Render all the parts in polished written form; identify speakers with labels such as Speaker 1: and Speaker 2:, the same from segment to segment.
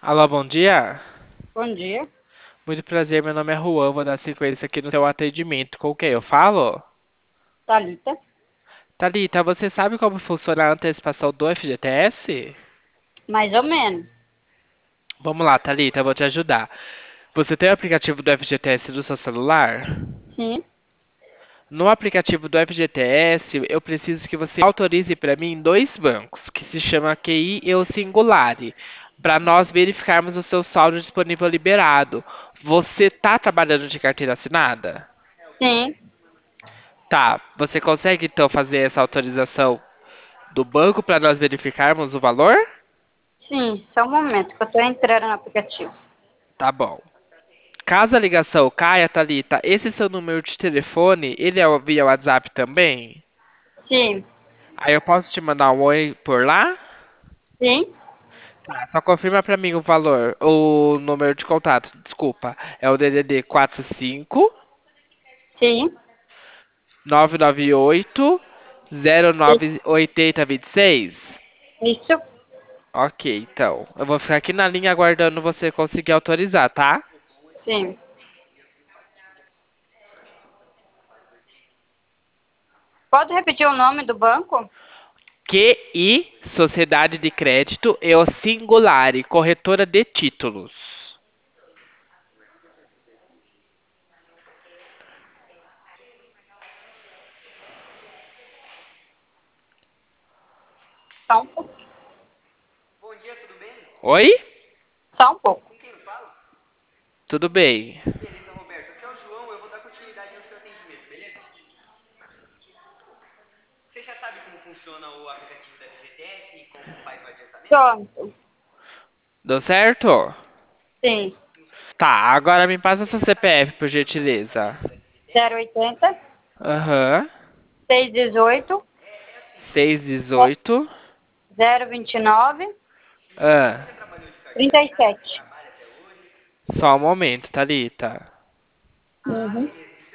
Speaker 1: Alô, bom dia.
Speaker 2: Bom dia.
Speaker 1: Muito prazer, meu nome é Juan, vou dar sequência aqui no seu atendimento. Com quem eu falo?
Speaker 2: Thalita.
Speaker 1: Thalita, você sabe como funciona a antecipação do FGTS?
Speaker 2: Mais ou menos.
Speaker 1: Vamos lá, Thalita, eu vou te ajudar. Você tem o aplicativo do FGTS no seu celular?
Speaker 2: Sim.
Speaker 1: No aplicativo do FGTS, eu preciso que você autorize para mim dois bancos, que se chama QI e o Singulari, para nós verificarmos o seu saldo disponível liberado. Você está trabalhando de carteira assinada?
Speaker 2: Sim.
Speaker 1: Tá, você consegue então fazer essa autorização do banco para nós verificarmos o valor?
Speaker 2: Sim. Só um momento que eu tô entrando no aplicativo.
Speaker 1: Tá bom. Caso a ligação caia, Thalita, esse seu número de telefone, ele é via WhatsApp também?
Speaker 2: Sim.
Speaker 1: Aí eu posso te mandar um oi por lá?
Speaker 2: Sim.
Speaker 1: Tá, só confirma pra mim o valor, o número de contato, desculpa. É o DDD 45
Speaker 2: Sim.
Speaker 1: 998
Speaker 2: Isso.
Speaker 1: 09 8026.
Speaker 2: Isso.
Speaker 1: Ok, então. Eu vou ficar aqui na linha aguardando você conseguir autorizar, tá?
Speaker 2: Sim. Pode repetir o nome do banco?
Speaker 1: QI, Sociedade de Crédito, e o Singulari, Corretora de Títulos.
Speaker 2: Só um pouco.
Speaker 1: Oi?
Speaker 2: Só um pouco.
Speaker 1: Tudo bem.
Speaker 2: Pronto.
Speaker 1: Deu certo?
Speaker 2: Sim.
Speaker 1: Tá, agora me passa seu CPF, por gentileza.
Speaker 2: 080
Speaker 1: Aham.
Speaker 2: 618
Speaker 1: 618.
Speaker 2: 029
Speaker 1: Ah,
Speaker 2: 37.
Speaker 1: só um momento, Thalita.
Speaker 2: Uhum.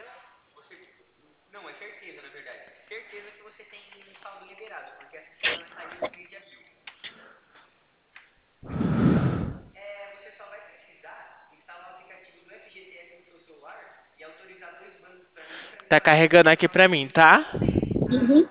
Speaker 1: Tá carregando aqui pra mim, tá?
Speaker 2: Uhum.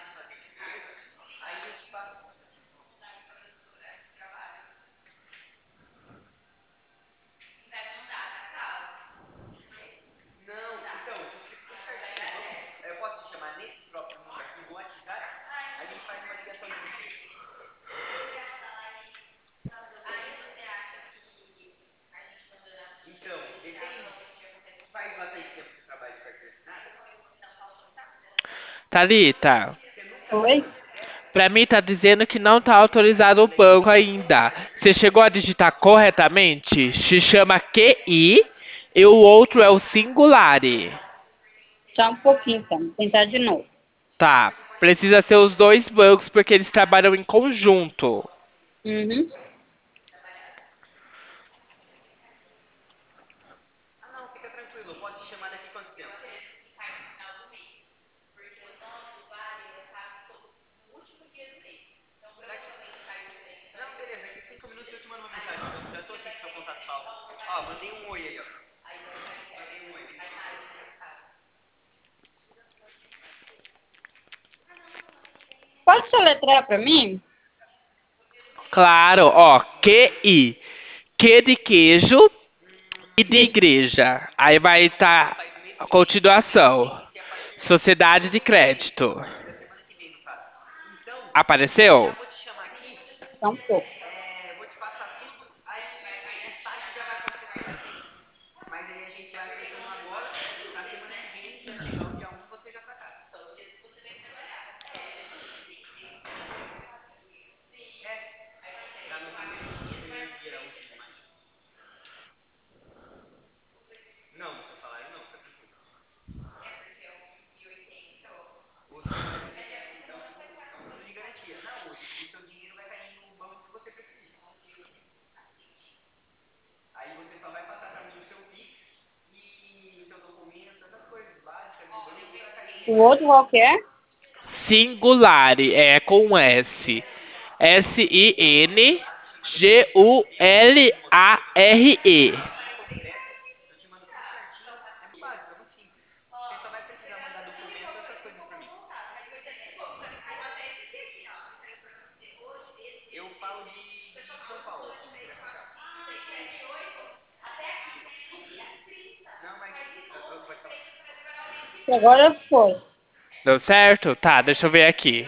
Speaker 1: Thalita,
Speaker 2: Oi?
Speaker 1: pra mim tá dizendo que não tá autorizado o banco ainda. Você chegou a digitar corretamente? Se chama QI e o outro é o Singulari.
Speaker 2: Só um pouquinho, então. Vou tentar de novo.
Speaker 1: Tá, precisa ser os dois bancos porque eles trabalham em conjunto.
Speaker 2: Uhum. Pode soletrar pra mim?
Speaker 1: Claro, ó, QI. Q de queijo e de
Speaker 2: Isso.
Speaker 1: igreja. Aí vai estar a continuação. Sociedade de crédito. Apareceu?
Speaker 2: Só um pouco. O outro qual que é?
Speaker 1: Singulari, é com S. Gulare.
Speaker 2: Agora foi.
Speaker 1: Deu certo? Tá, deixa eu ver aqui.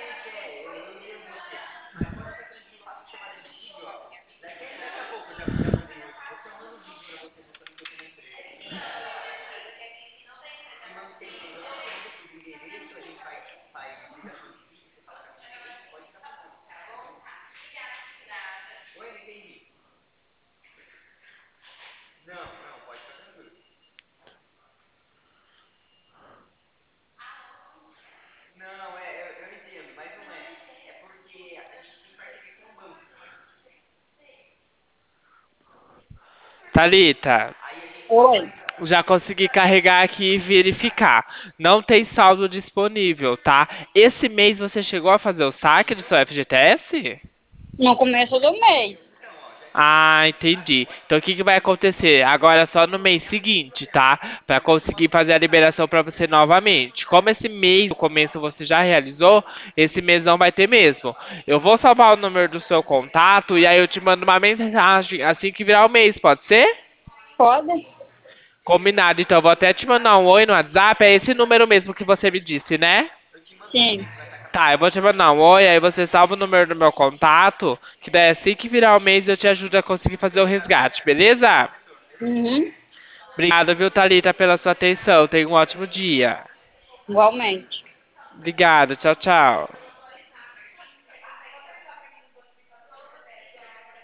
Speaker 1: Thalita,
Speaker 2: Oi.
Speaker 1: já consegui carregar aqui e verificar. Não tem saldo disponível, tá? Esse mês você chegou a fazer o saque do seu FGTS?
Speaker 2: No começo do mês.
Speaker 1: Ah, entendi. Então o que que vai acontecer? Agora é só no mês seguinte, tá? Pra conseguir fazer a liberação pra você novamente. Como esse mês, no começo você já realizou, esse mês não vai ter mesmo. Eu vou salvar o número do seu contato e aí eu te mando uma mensagem assim que virar o mês, pode ser?
Speaker 2: Pode?
Speaker 1: Combinado, então eu vou até te mandar um oi no WhatsApp, é esse número mesmo que você me disse, né?
Speaker 2: Sim.
Speaker 1: Tá, eu vou te mandar um oi, aí você salva o número do meu contato, que daí assim que virar o mês eu te ajudo a conseguir fazer o resgate, beleza?
Speaker 2: Uhum.
Speaker 1: Obrigado, viu, Thalita, pela sua atenção. Tenha um ótimo dia.
Speaker 2: Igualmente.
Speaker 1: Obrigado, tchau, tchau.